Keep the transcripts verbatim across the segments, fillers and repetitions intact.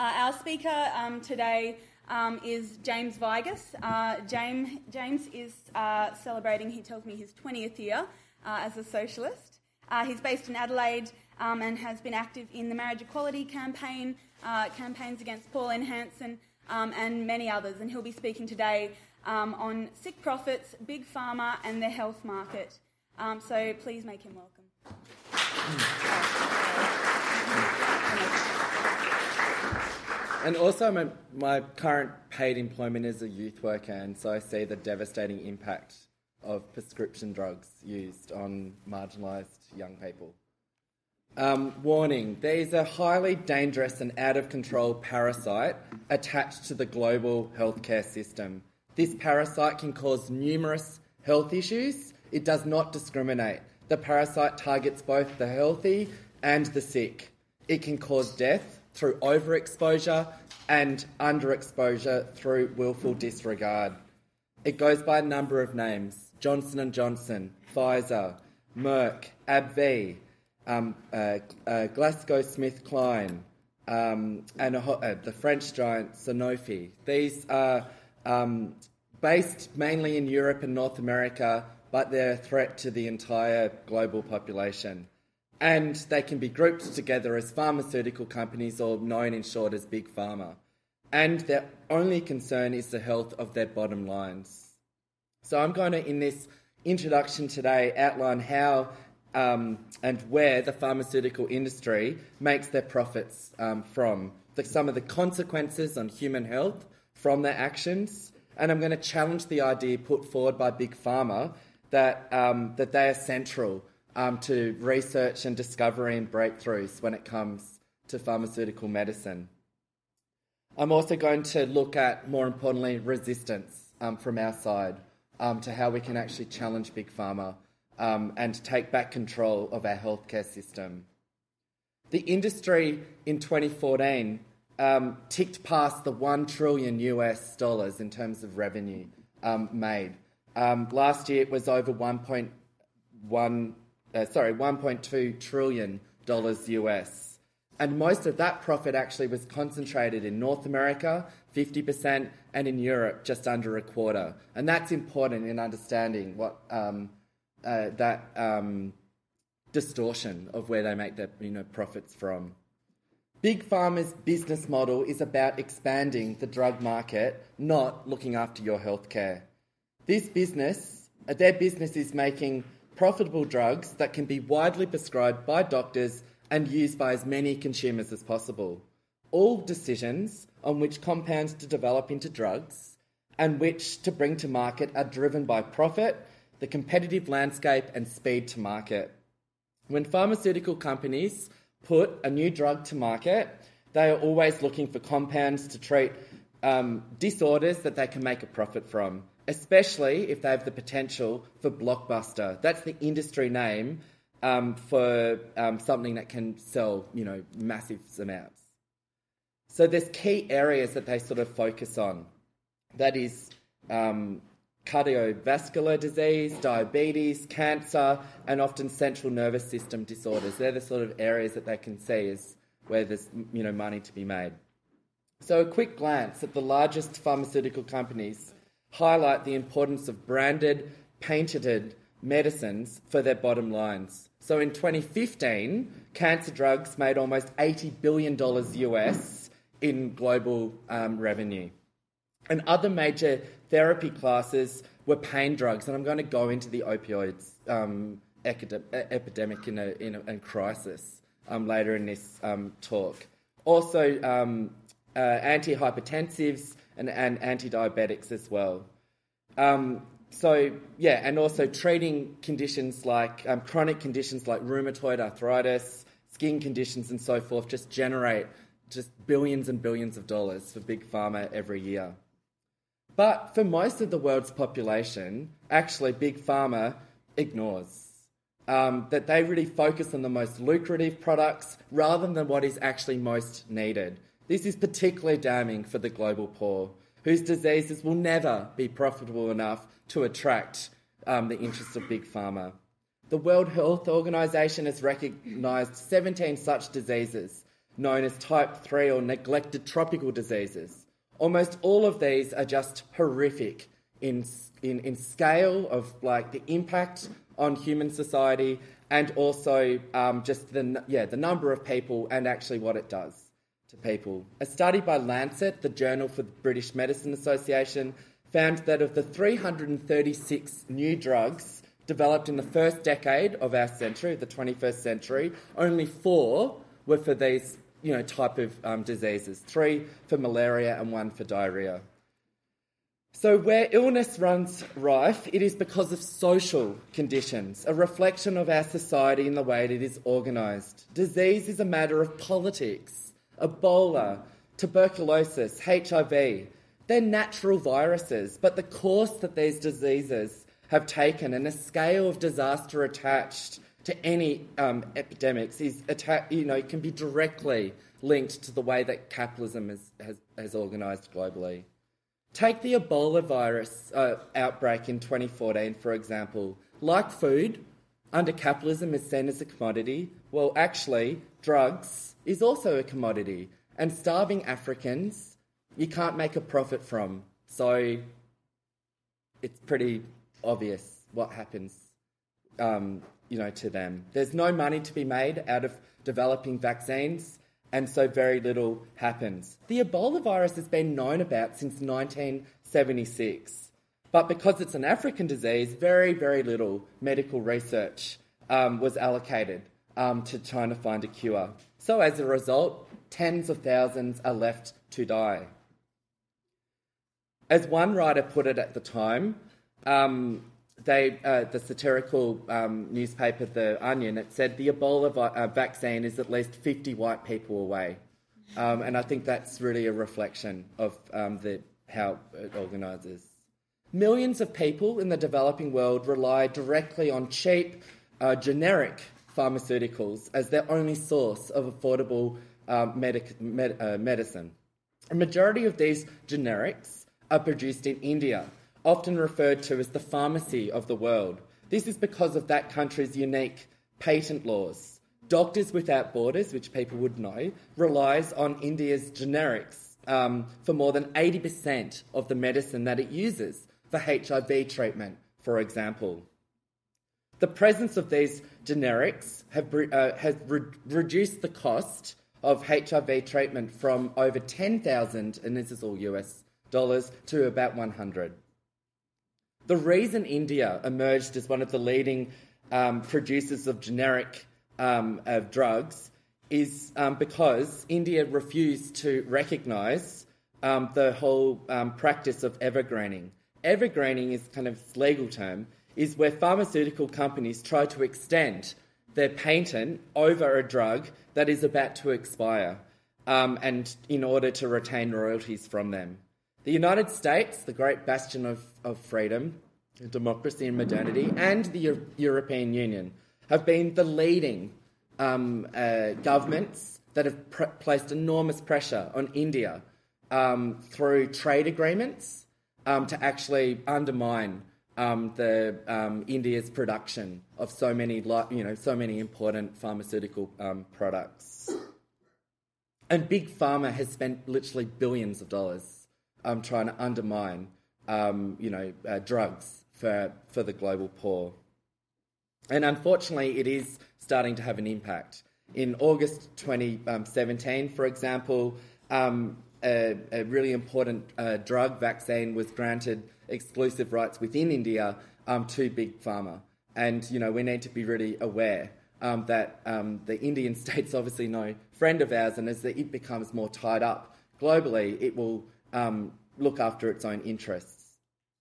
Uh, our speaker um, today um, is James Vigas. Uh, James, James is uh, celebrating, he tells me, his twentieth year uh, as a socialist. Uh, he's based in Adelaide um, and has been active in the marriage equality campaign, uh, campaigns against Pauline Hanson, um, and many others. And he'll be speaking today um, on sick profits, big pharma and the health market. Um, so please make him welcome. And also my, my current paid employment is a youth worker, and so I see the devastating impact of prescription drugs used on marginalised young people. Um, warning, there is a highly dangerous and out-of-control parasite attached to the global healthcare system. This parasite can cause numerous health issues. It does not discriminate. The parasite targets both the healthy and the sick. It can cause death through overexposure and underexposure through willful disregard. It goes by a number of names: Johnson and Johnson, Pfizer, Merck, AbbVie, um, uh, uh, GlaxoSmithKline, um, and uh, the French giant Sanofi. These are um, based mainly in Europe and North America, but they're a threat to the entire global population. And they can be grouped together as pharmaceutical companies, or known in short as Big Pharma. And their only concern is the health of their bottom lines. So I'm going to, in this introduction today, outline how um, and where the pharmaceutical industry makes their profits um, from, the, some of the consequences on human health from their actions. And I'm going to challenge the idea put forward by Big Pharma that, um, that they are central Um, to research and discovery and breakthroughs when it comes to pharmaceutical medicine. I'm also going to look at, more importantly, resistance um, from our side um, to how we can actually challenge Big Pharma um, and take back control of our healthcare system. The industry in twenty fourteen um, ticked past the one trillion US dollars in terms of revenue um, made. Um, last year it was over one point one Uh, sorry, one point two trillion dollars U S. And most of that profit actually was concentrated in North America, fifty percent, and in Europe, just under a quarter. And that's important in understanding what um, uh, that um, distortion of where they make their you know, profits from. Big Pharma's business model is about expanding the drug market, not looking after your healthcare. This business, uh, their business is making profitable drugs that can be widely prescribed by doctors and used by as many consumers as possible. All decisions on which compounds to develop into drugs and which to bring to market are driven by profit, the competitive landscape, and speed to market. When pharmaceutical companies put a new drug to market, they are always looking for compounds to treat um, disorders that they can make a profit from, especially if they have the potential for blockbuster. That's the industry name um, for um, something that can sell, you know, massive amounts. So there's key areas that they sort of focus on. That is um, cardiovascular disease, diabetes, cancer, and often central nervous system disorders. They're the sort of areas that they can see as where there's, you know, money to be made. So a quick glance at the largest pharmaceutical companies highlight the importance of branded, patented medicines for their bottom lines. So in twenty fifteen, cancer drugs made almost eighty billion dollars U S in global um, revenue. And other major therapy classes were pain drugs, and I'm going to go into the opioids um, epidemic in a, in a, in crisis um, later in this um, talk. Also, um, uh, antihypertensives and, and anti-diabetics as well. Um, so, yeah, and also treating conditions like um, chronic conditions like rheumatoid arthritis, skin conditions and so forth just generate just billions and billions of dollars for Big Pharma every year. But for most of the world's population, actually Big Pharma ignores um, that they really focus on the most lucrative products rather than what is actually most needed. This is particularly damning for the global poor, whose diseases will never be profitable enough to attract um, the interests of Big Pharma. The World Health Organization has recognised seventeen such diseases known as type three or neglected tropical diseases. Almost all of these are just horrific in, in, in scale of like the impact on human society and also um, just the, yeah, the number of people and actually what it does to people. A study by Lancet, the Journal for the British Medicine Association, found that of the three hundred thirty-six new drugs developed in the first decade of our century, the twenty-first century, only four were for these, you know, type of um, diseases, three for malaria and one for diarrhoea. So where illness runs rife, it is because of social conditions, a reflection of our society in the way it is organised. Disease is a matter of politics. Ebola, tuberculosis, H I V, they're natural viruses, but the course that these diseases have taken and a scale of disaster attached to any um, epidemics is, atta- you know, can be directly linked to the way that capitalism is, has, has organised globally. Take the Ebola virus uh, outbreak in twenty fourteen, for example. Like food, under capitalism is seen as a commodity. Well, actually, drugs is also a commodity. And starving Africans, you can't make a profit from. So it's pretty obvious what happens, um, you know, to them. There's no money to be made out of developing vaccines, and so very little happens. The Ebola virus has been known about since nineteen seventy-six, but because it's an African disease, very, very little medical research um, was allocated um, to trying to find a cure. So as a result, tens of thousands are left to die. As one writer put it at the time, um, they, uh, the satirical um, newspaper The Onion, it said the Ebola vi- uh, vaccine is at least fifty white people away. Um, and I think that's really a reflection of um, the, how it organises. Millions of people in the developing world rely directly on cheap, uh, generic pharmaceuticals as their only source of affordable um, medic- med- uh, medicine. A majority of these generics are produced in India, often referred to as the pharmacy of the world. This is because of that country's unique patent laws. Doctors Without Borders, which people would know, relies on India's generics um, for more than eighty percent of the medicine that it uses for H I V treatment, for example. The presence of these generics have, uh, has re- reduced the cost of H I V treatment from over ten thousand, and this is all U S dollars, to about one hundred. The reason India emerged as one of the leading um, producers of generic um, of drugs is um, because India refused to recognise um, the whole um, practice of evergreening. Evergreening is kind of its legal term, is where pharmaceutical companies try to extend their patent over a drug that is about to expire, um, and in order to retain royalties from them. The United States, the great bastion of, of freedom, democracy and modernity, and the Euro- European Union have been the leading um, uh, governments that have pr- placed enormous pressure on India um, through trade agreements um, to actually undermine um, the um, India's production of so many, you know, so many important pharmaceutical um, products. And Big Pharma has spent literally billions of dollars Um, trying to undermine, um, you know, uh, drugs for for the global poor. And unfortunately, it is starting to have an impact. In August twenty seventeen, for example, um, a, a really important uh, drug vaccine was granted exclusive rights within India um, to Big Pharma. And, you know, we need to be really aware um, that um, the Indian state's obviously no friend of ours, and as it becomes more tied up globally, it will Um, look after its own interests.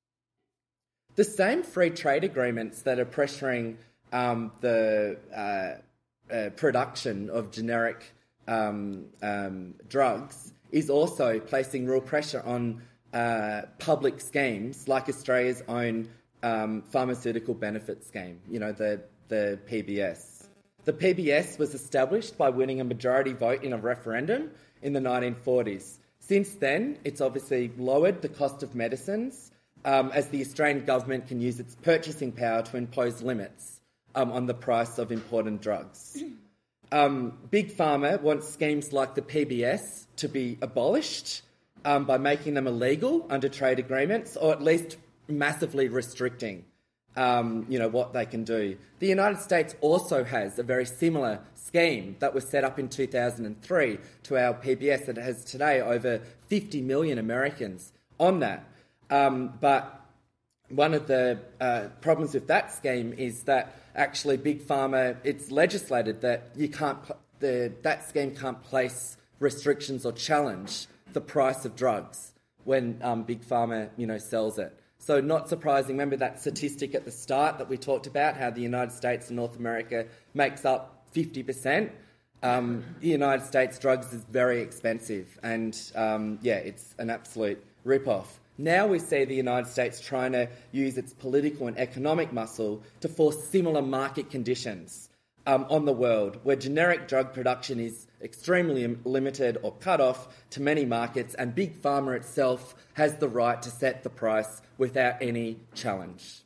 The same free trade agreements that are pressuring um, the uh, uh, production of generic um, um, drugs is also placing real pressure on uh, public schemes like Australia's own um, pharmaceutical benefit scheme, you know, the, the P B S. The P B S was established by winning a majority vote in a referendum in the nineteen forties. Since then, it's obviously lowered the cost of medicines um, as the Australian government can use its purchasing power to impose limits um, on the price of important drugs. um, Big Pharma wants schemes like the P B S to be abolished um, by making them illegal under trade agreements, or at least massively restricting um, you know, what they can do. The United States also has a very similar scheme that was set up in two thousand three to our P B S that has today over fifty million Americans on that. Um, but one of the uh, problems with that scheme is that actually Big Pharma, it's legislated that you can't, the, that scheme can't place restrictions or challenge the price of drugs when um, Big Pharma, you know, sells it. So not surprising, remember that statistic at the start that we talked about, how the United States and North America makes up fifty percent? Um, the United States drugs is very expensive and, um, yeah, it's an absolute rip-off. Now we see the United States trying to use its political and economic muscle to force similar market conditions um, on the world, where generic drug production is extremely limited or cut off to many markets, and Big Pharma itself has the right to set the price without any challenge.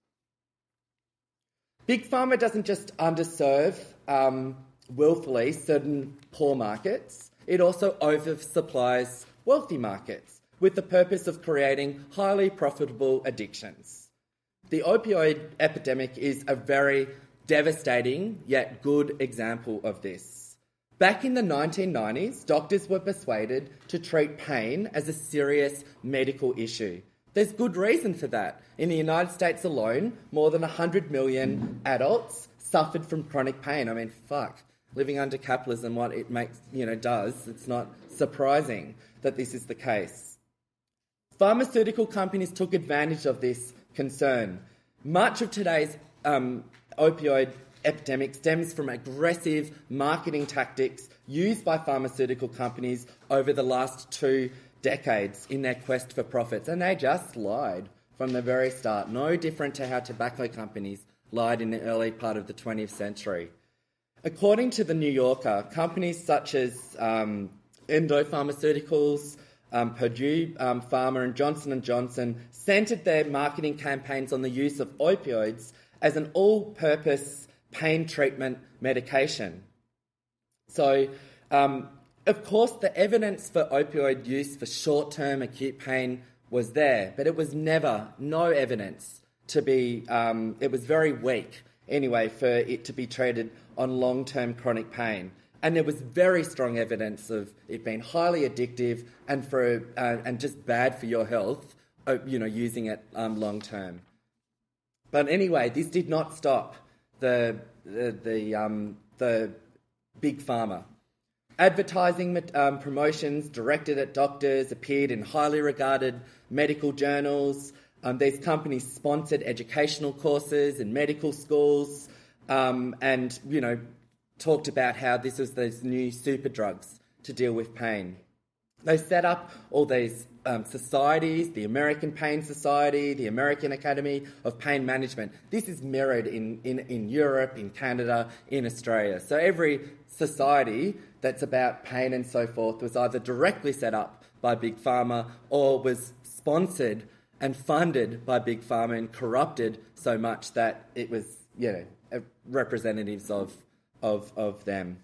Big Pharma doesn't just underserve um, willfully certain poor markets, it also oversupplies wealthy markets with the purpose of creating highly profitable addictions. The opioid epidemic is a very devastating yet good example of this. Back in the nineteen nineties, doctors were persuaded to treat pain as a serious medical issue. There's good reason for that. In the United States alone, more than one hundred million adults suffered from chronic pain. I mean, fuck. Living under capitalism, what it makes, you know, does, it's not surprising that this is the case. Pharmaceutical companies took advantage of this concern. Much of today's um, opioid epidemic stems from aggressive marketing tactics used by pharmaceutical companies over the last two decades in their quest for profits. And they just lied from the very start, no different to how tobacco companies lied in the early part of the twentieth century. According to The New Yorker, companies such as um, Endo Pharmaceuticals, Um, Purdue um, Pharma and Johnson and Johnson centred their marketing campaigns on the use of opioids as an all-purpose pain treatment medication. So, um, of course, the evidence for opioid use for short-term acute pain was there, but it was never, no evidence to be, um, it was very weak anyway for it to be treated on long-term chronic pain. And there was very strong evidence of it being highly addictive and for uh, and just bad for your health, uh, you know, using it um, long term. But anyway, this did not stop the the the, um, the Big Pharma. Advertising um, promotions directed at doctors appeared in highly regarded medical journals. Um, these companies sponsored educational courses in medical schools, um, and you know. talked about how this was those new super drugs to deal with pain. They set up all these um, societies, the American Pain Society, the American Academy of Pain Management. This is mirrored in, in, in Europe, in Canada, in Australia. So every society that's about pain and so forth was either directly set up by Big Pharma or was sponsored and funded by Big Pharma and corrupted so much that it was, you know, representatives of Of, of them.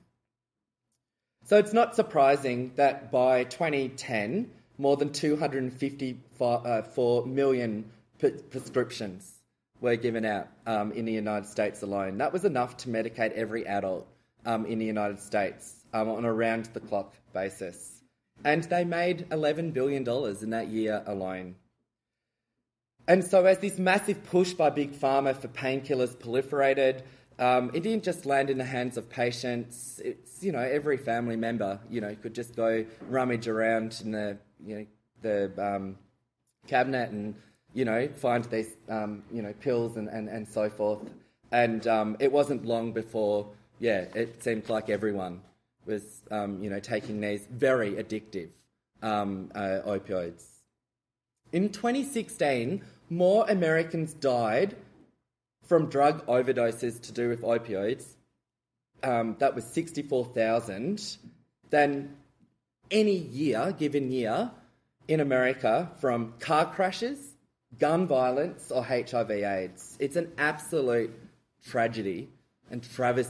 So it's not surprising that by twenty ten, more than two hundred fifty-four million pre- prescriptions were given out um, in the United States alone. That was enough to medicate every adult um, in the United States um, on a round-the-clock basis. And they made eleven billion dollars in that year alone. And so as this massive push by Big Pharma for painkillers proliferated, Um, it didn't just land in the hands of patients. It's, you know, every family member, you know, could just go rummage around in the, you know, the um, cabinet and, you know, find these, um, you know, pills and, and, and so forth. And um, it wasn't long before, yeah, it seemed like everyone was, um, you know, taking these very addictive um, uh, opioids. In twenty sixteen, more Americans died from drug overdoses to do with opioids, um, that was sixty-four thousand, than any year, given year, in America from car crashes, gun violence or H I V AIDS. It's an absolute tragedy and travesty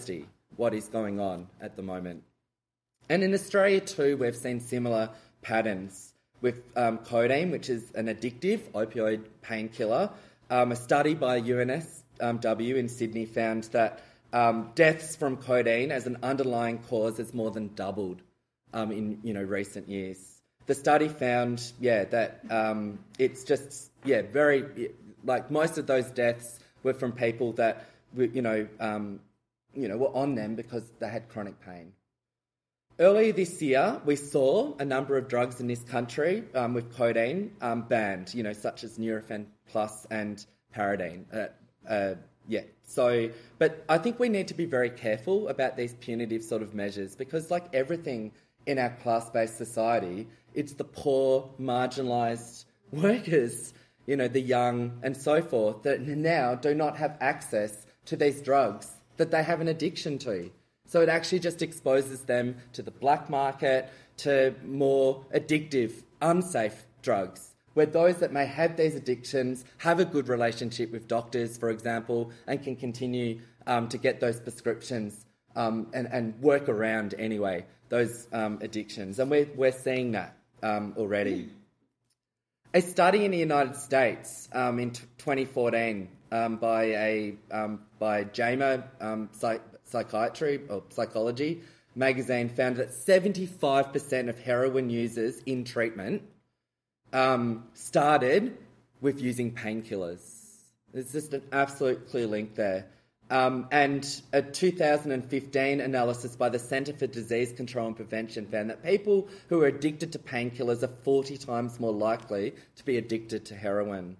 what is going on at the moment. And in Australia too, we've seen similar patterns with um, codeine, which is an addictive opioid painkiller. Um, a study by U N S W in Sydney found that um, deaths from codeine as an underlying cause has more than doubled um, in you know recent years. The study found, yeah, that um, it's just, yeah, very, like most of those deaths were from people that, were, you know, um, you know, were on them because they had chronic pain. Earlier this year, we saw a number of drugs in this country um, with codeine um, banned, you know, such as Nurofen Plus and Paradine. Uh, uh, yeah, so, but I think we need to be very careful about these punitive sort of measures because, like everything in our class-based society, it's the poor, marginalised workers, you know, the young and so forth, that now do not have access to these drugs that they have an addiction to. So it actually just exposes them to the black market, to more addictive, unsafe drugs, where those that may have these addictions have a good relationship with doctors, for example, and can continue um, to get those prescriptions um, and, and work around anyway those um, addictions. And we're, we're seeing that um, already. A study in the United States um, in twenty fourteen um, by a um, by JAMA um, Psych- Psychiatry or Psychology magazine found that seventy-five percent of heroin users in treatment um, started with using painkillers. There's just an absolute clear link there. Um, and a two thousand fifteen analysis by the Centre for Disease Control and Prevention found that people who are addicted to painkillers are forty times more likely to be addicted to heroin.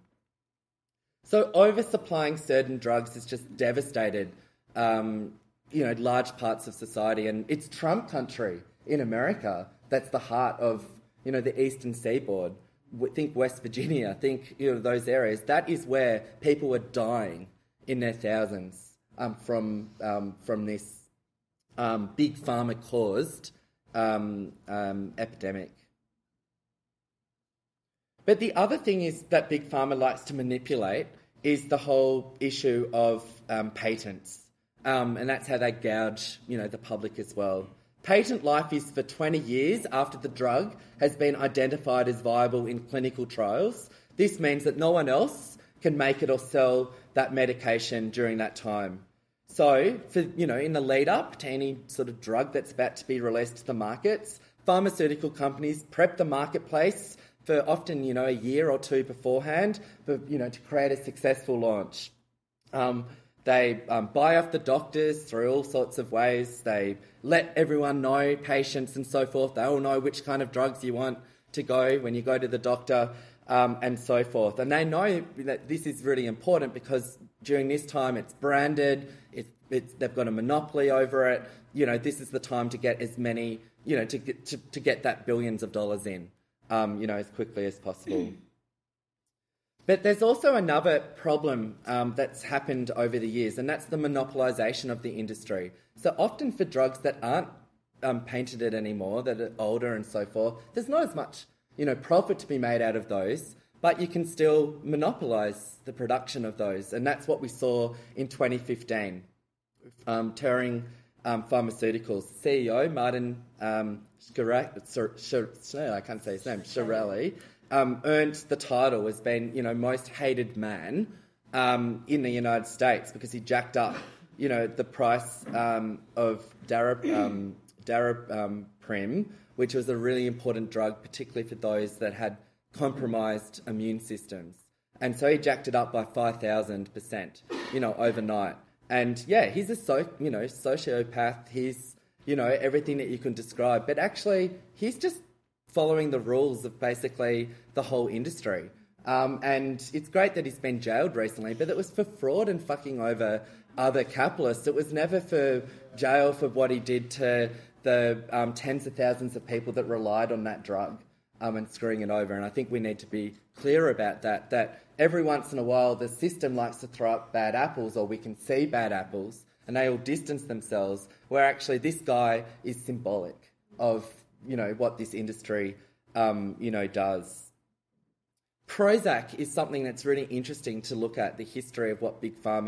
So oversupplying certain drugs has just devastated, um, you know, large parts of society. And it's Trump country in America that's the heart of, you know, the Eastern Seaboard. Think West Virginia, think, you know, those areas. That is where people are dying in their thousands. Um, from um, from this um, big pharma caused um, um, epidemic. But the other thing is that big pharma likes to manipulate is the whole issue of um, patents, um, and that's how they gouge, you know, the public as well. Patent life is for twenty years after the drug has been identified as viable in clinical trials. This means that no one else can make it or sell that medication during that time. So, for, you know, in the lead up to any sort of drug that's about to be released to the markets, pharmaceutical companies prep the marketplace for often, you know, a year or two beforehand, for, you know, to create a successful launch. Um, they um, buy off the doctors through all sorts of ways. They let everyone know, patients and so forth. They all know which kind of drugs you want to go when you go to the doctor. Um, and so forth. And they know that this is really important because during this time it's branded, it's, it's, they've got a monopoly over it. You know, this is the time to get as many, you know, to get, to, to get that billions of dollars in, um, you know, as quickly as possible. But there's also another problem um, that's happened over the years, and that's the monopolisation of the industry. So often for drugs that aren't um, patented anymore, that are older and so forth, there's not as much, you know, profit to be made out of those, but you can still monopolise the production of those. And that's what we saw in twenty fifteen. Um, Turing um, Pharmaceuticals C E O, Martin um, Shkreli, I can't say his name, Shkreli, um, earned the title as being, you know, most hated man um, in the United States because he jacked up, you know, the price um, of Darap, um, Daraprim, which was a really important drug, particularly for those that had compromised immune systems. And so he jacked it up by five thousand percent, you know, overnight. And yeah, he's a, so, you know, sociopath. He's, you know, everything that you can describe. But actually, he's just following the rules of basically the whole industry. Um, and it's great that he's been jailed recently, but it was for fraud and fucking over other capitalists. It was never for jail for what he did to the um, tens of thousands of people that relied on that drug um, and screwing it over. And I think we need to be clear about that, that every once in a while the system likes to throw up bad apples, or we can see bad apples, and they all distance themselves, where actually this guy is symbolic of, you know, what this industry, um, you know, does. Prozac is something that's really interesting to look at, the history of what Big Pharma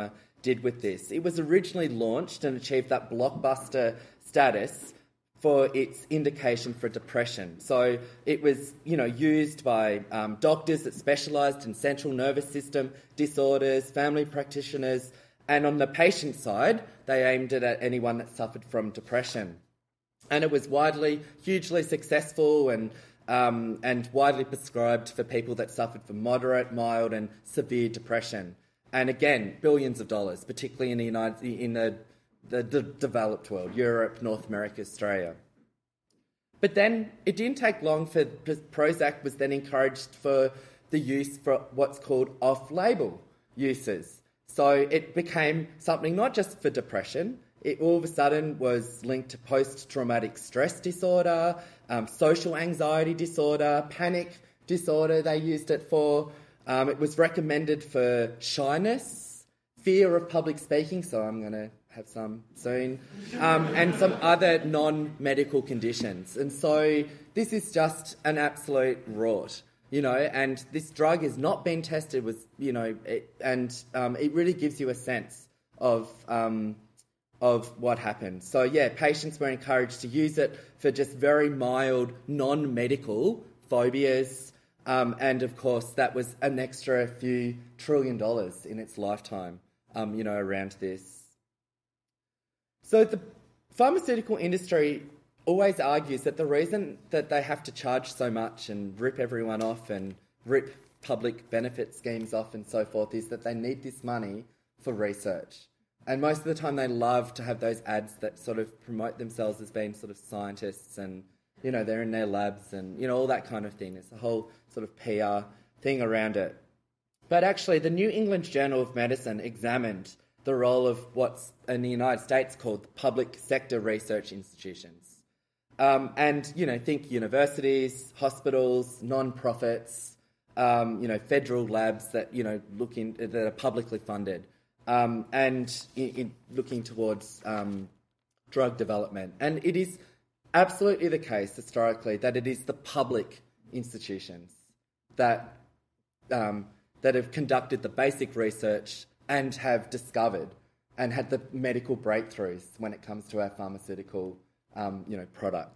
did with this. It was originally launched and achieved that blockbuster status for its indication for depression. So it was, you know, used by um, doctors that specialised in central nervous system disorders, family practitioners, and on the patient side, they aimed it at anyone that suffered from depression. And it was widely, hugely successful and um, and widely prescribed for people that suffered from moderate, mild, and severe depression. And again, billions of dollars, particularly in the United, in the, the, the developed world, Europe, North America, Australia. But then it didn't take long for Prozac was then encouraged for the use for what's called off-label uses. So it became something not just for depression. It all of a sudden was linked to post-traumatic stress disorder, um, social anxiety disorder, panic disorder they used it for. Um, it was recommended for shyness, fear of public speaking, so I'm going to have some soon, um, and some other non-medical conditions. And so this is just an absolute rort, you know, and this drug has not been tested, was, you know, it, and um, it really gives you a sense of... Um, of what happened. So, yeah, patients were encouraged to use it for just very mild, non-medical phobias. Um, and, of course, that was an extra few trillion dollars in its lifetime, um, you know, around this. So the pharmaceutical industry always argues that the reason that they have to charge so much and rip everyone off and rip public benefit schemes off and so forth is that they need this money for research. And most of the time they love to have those ads that sort of promote themselves as being sort of scientists and, you know, they're in their labs and, you know, all that kind of thing. There's a whole sort of P R thing around it. But actually, the New England Journal of Medicine examined the role of what's in the United States called public sector research institutions. Um, and, you know, think universities, hospitals, non-profits, um, you know, federal labs that, you know, look in, that are publicly funded. Um, and in, in looking towards um, drug development. And it is absolutely the case, historically, that it is the public institutions that um, that have conducted the basic research and have discovered and had the medical breakthroughs when it comes to our pharmaceutical um, you know, products.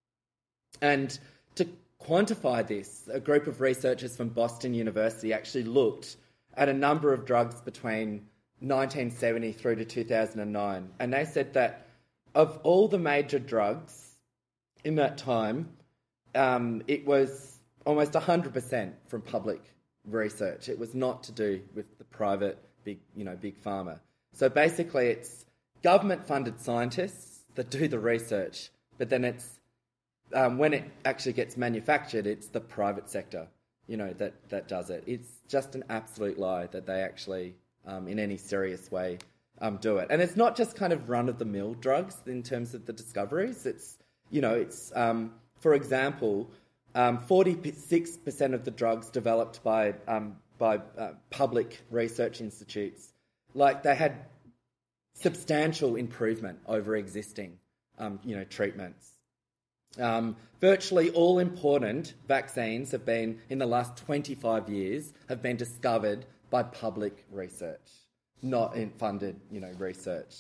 And to quantify this, a group of researchers from Boston University actually looked at a number of drugs between nineteen seventy through to two thousand nine. And they said that of all the major drugs in that time, um, it was almost one hundred percent from public research. It was not to do with the private big, you know, big pharma. So basically it's government-funded scientists that do the research, but then it's, um, when it actually gets manufactured, it's the private sector, you know, that, that does it. It's just an absolute lie that they actually... Um, in any serious way, um, do it. And it's not just kind of run-of-the-mill drugs in terms of the discoveries. It's, you know, it's, um, for example, um, forty-six percent of the drugs developed by um, by uh, public research institutes, like they had substantial improvement over existing, um, you know, treatments. Um, virtually all important vaccines have been, in the last twenty-five years, have been discovered by public research, not in funded, you know, research.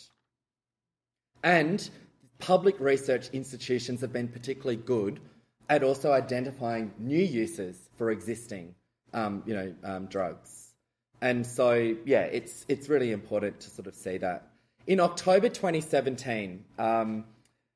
And public research institutions have been particularly good at also identifying new uses for existing, um, you know, um, drugs. And so, yeah, it's it's really important to sort of see that. In October twenty seventeen, um,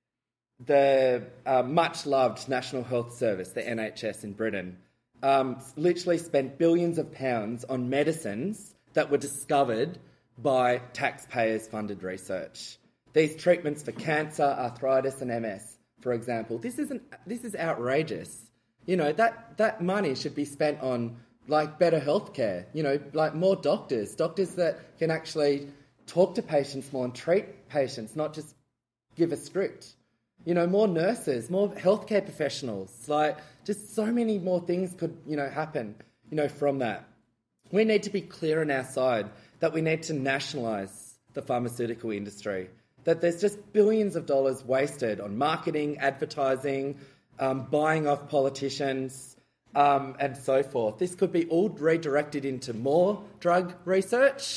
the uh, much-loved National Health Service, the N H S in Britain, Um, literally spent billions of pounds on medicines that were discovered by taxpayers-funded research. These treatments for cancer, arthritis and M S, for example, this isn't this is outrageous. You know, that, that money should be spent on, like, better healthcare, you know, like more doctors, doctors that can actually talk to patients more and treat patients, not just give a script. You know, more nurses, more healthcare professionals, like just so many more things could, you know, happen, you know, from that. We need to be clear on our side that we need to nationalise the pharmaceutical industry, that there's just billions of dollars wasted on marketing, advertising, um, buying off politicians, um, and so forth. This could be all redirected into more drug research,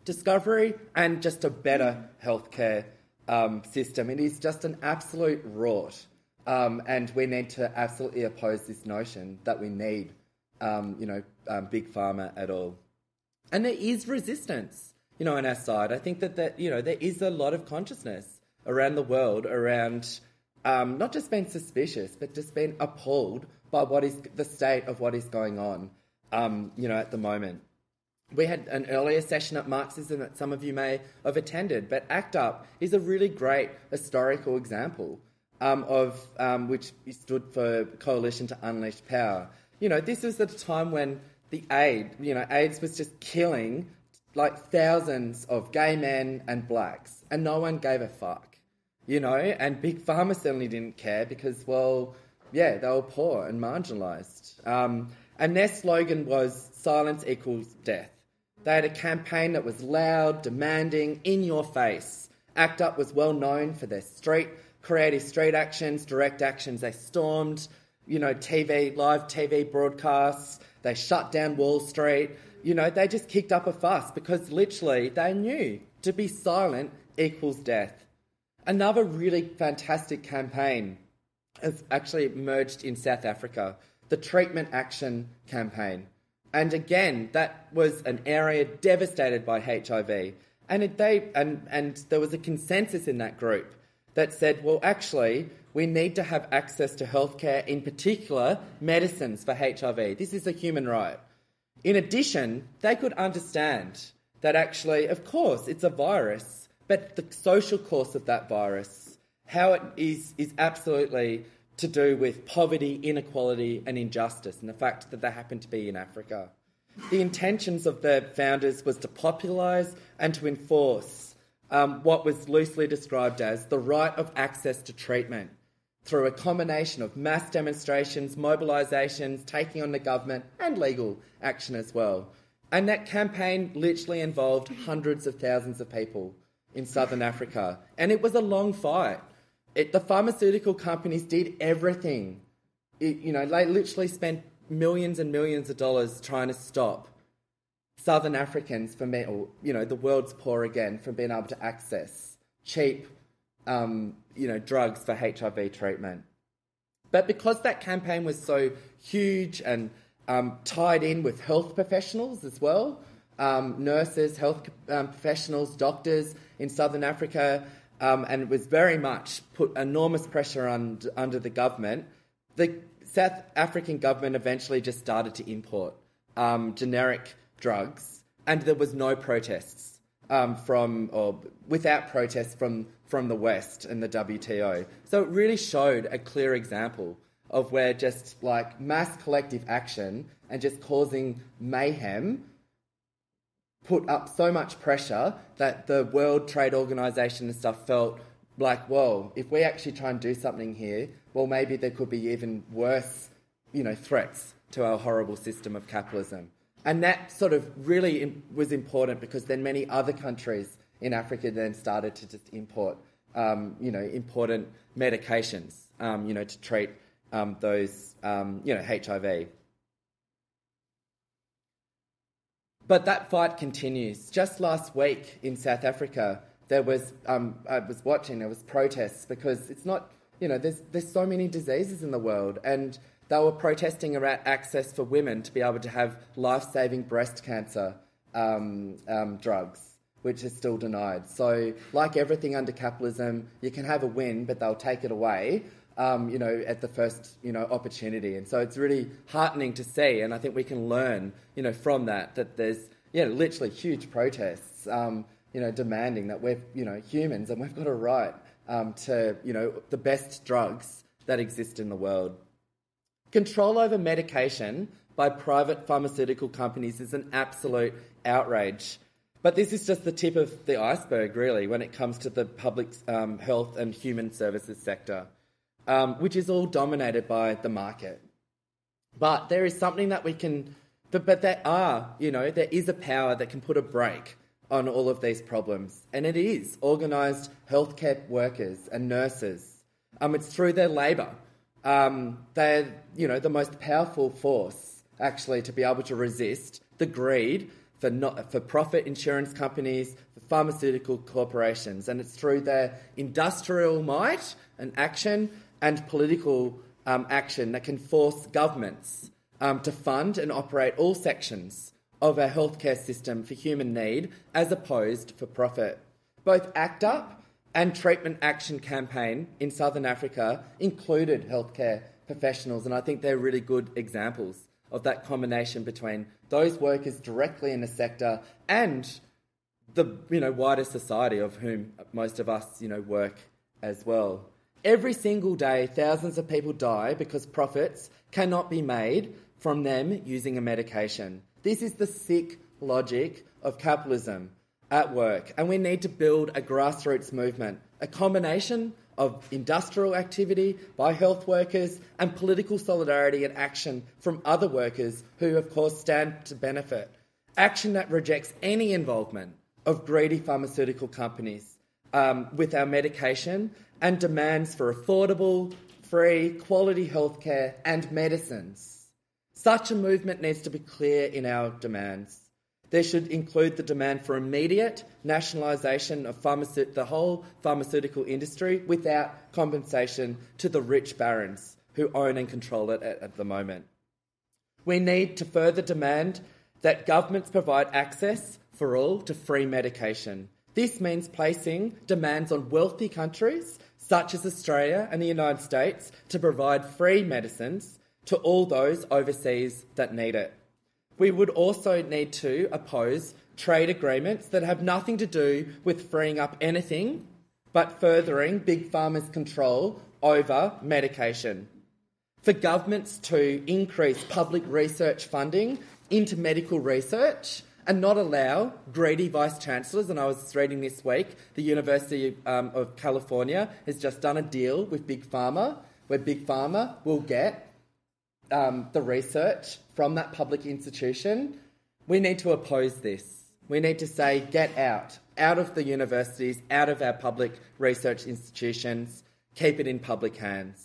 discovery and just a better healthcare um, system. It is just an absolute rort. Um, and we need to absolutely oppose this notion that we need, um, you know, um, big pharma at all. And there is resistance, you know, on our side. I think that, that you know, there is a lot of consciousness around the world around um, not just being suspicious, but just being appalled by what is the state of what is going on, um, you know, at the moment. We had an earlier session at Marxism that some of you may have attended, but ACT UP is a really great historical example um, of um, which stood for Coalition to Unleash Power. You know, this was at a time when the AIDS, you know, AIDS was just killing like thousands of gay men and blacks, and no one gave a fuck, you know, and Big Pharma certainly didn't care because, well, yeah, they were poor and marginalised. Um, and their slogan was silence equals death. They had a campaign that was loud, demanding, in your face. ACT UP was well known for their street, creative street actions, direct actions. They stormed, you know, T V, live T V broadcasts. They shut down Wall Street. You know, they just kicked up a fuss because literally they knew to be silent equals death. Another really fantastic campaign has actually emerged in South Africa, the Treatment Action Campaign. And again, that was an area devastated by H I V. And it, they and, and there was a consensus in that group that said, well, actually, we need to have access to healthcare, in particular, medicines for H I V. This is a human right. In addition, they could understand that actually, of course, it's a virus, but the social course of that virus, how it is, is absolutely to do with poverty, inequality and injustice, and the fact that they happen to be in Africa. The intentions of the founders was to popularise and to enforce um, what was loosely described as the right of access to treatment through a combination of mass demonstrations, mobilisations, taking on the government and legal action as well. And that campaign literally involved hundreds of thousands of people in Southern Africa. And it was a long fight. It, the pharmaceutical companies did everything. It, you know, they literally spent millions and millions of dollars trying to stop Southern Africans from being, or, you know, the world's poor again, from being able to access cheap, um, you know, drugs for H I V treatment. But because that campaign was so huge and um, tied in with health professionals as well, um, nurses, health um, professionals, doctors in Southern Africa, Um, and it was very much put enormous pressure on, under the government. The South African government eventually just started to import um, generic drugs, and there was no protests um, from, or without protests from, from the West and the W T O. So it really showed a clear example of where just like mass collective action and just causing mayhem put up so much pressure that the World Trade Organization and stuff felt like, well, if we actually try and do something here, well, maybe there could be even worse, you know, threats to our horrible system of capitalism. And that sort of really was important because then many other countries in Africa then started to just import, um, you know, important medications, um, you know, to treat um, those, um, you know, H I V. But that fight continues. Just last week in South Africa, there was, um, I was watching, there was protests because it's not, you know, there's there's so many diseases in the world, and they were protesting around access for women to be able to have life-saving breast cancer um, um, drugs, which is still denied. So, like everything under capitalism, you can have a win, but they'll take it away, um, you know, at the first, you know, opportunity. And so it's really heartening to see, and I think we can learn, you know, from that, that there's, yeah, literally huge protests, um, you know, demanding that we're, you know, humans and we've got a right um, to, you know, the best drugs that exist in the world. Control over medication by private pharmaceutical companies is an absolute outrage. But this is just the tip of the iceberg, really, when it comes to the public um, health and human services sector, um, which is all dominated by the market. But there is something that we can... But, but there are, you know, there is a power that can put a brake on all of these problems. And it is organised healthcare workers and nurses. Um, it's through their labour. Um, they're, you know, the most powerful force, actually, to be able to resist the greed for not, for profit insurance companies, for pharmaceutical corporations, and it's through their industrial might and action and political um, action that can force governments um, to fund and operate all sections of our healthcare system for human need as opposed for profit. Both ACT UP and Treatment Action Campaign in Southern Africa included healthcare professionals, and I think they're really good examples of that combination between those workers directly in the sector and the you know wider society of whom most of us you know work as well. Every single day, thousands of people die because profits cannot be made from them using a medication. This is the sick logic of capitalism at work, and we need to build a grassroots movement, a combination of industrial activity by health workers and political solidarity and action from other workers who, of course, stand to benefit. Action that rejects any involvement of greedy pharmaceutical companies um, with our medication and demands for affordable, free, quality healthcare and medicines. Such a movement needs to be clear in our demands. There should include the demand for immediate nationalisation of pharmace- the whole pharmaceutical industry without compensation to the rich barons who own and control it at, at the moment. We need to further demand that governments provide access for all to free medication. This means placing demands on wealthy countries such as Australia and the United States to provide free medicines to all those overseas that need it. We would also need to oppose trade agreements that have nothing to do with freeing up anything but furthering Big Pharma's control over medication. For governments to increase public research funding into medical research and not allow greedy vice-chancellors, and I was reading this week, the University um, of California has just done a deal with Big Pharma, where Big Pharma will get Um, the research from that public institution. We need to oppose this. We need to say, get out, out of the universities, out of our public research institutions, keep it in public hands.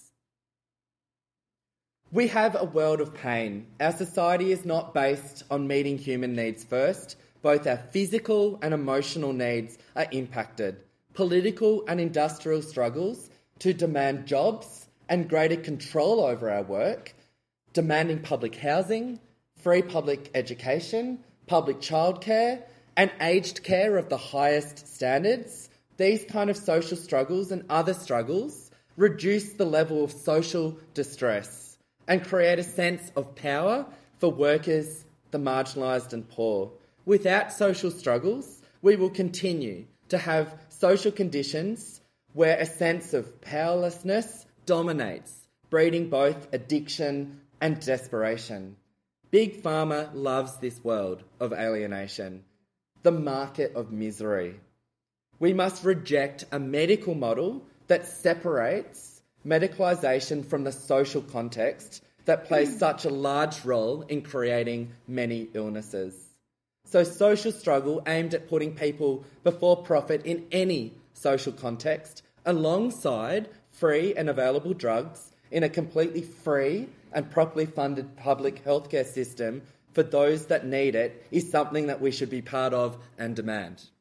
We have a world of pain. Our society is not based on meeting human needs first. Both our physical and emotional needs are impacted. Political and industrial struggles to demand jobs and greater control over our work, demanding public housing, free public education, public childcare, and aged care of the highest standards. These kind of social struggles and other struggles reduce the level of social distress and create a sense of power for workers, the marginalised and poor. Without social struggles, we will continue to have social conditions where a sense of powerlessness dominates, breeding both addiction and desperation. Big Pharma loves this world of alienation, the market of misery. We must reject a medical model that separates medicalisation from the social context that plays such a large role in creating many illnesses. So social struggle aimed at putting people before profit in any social context, alongside free and available drugs in a completely free and properly funded public healthcare system for those that need it, is something that we should be part of and demand.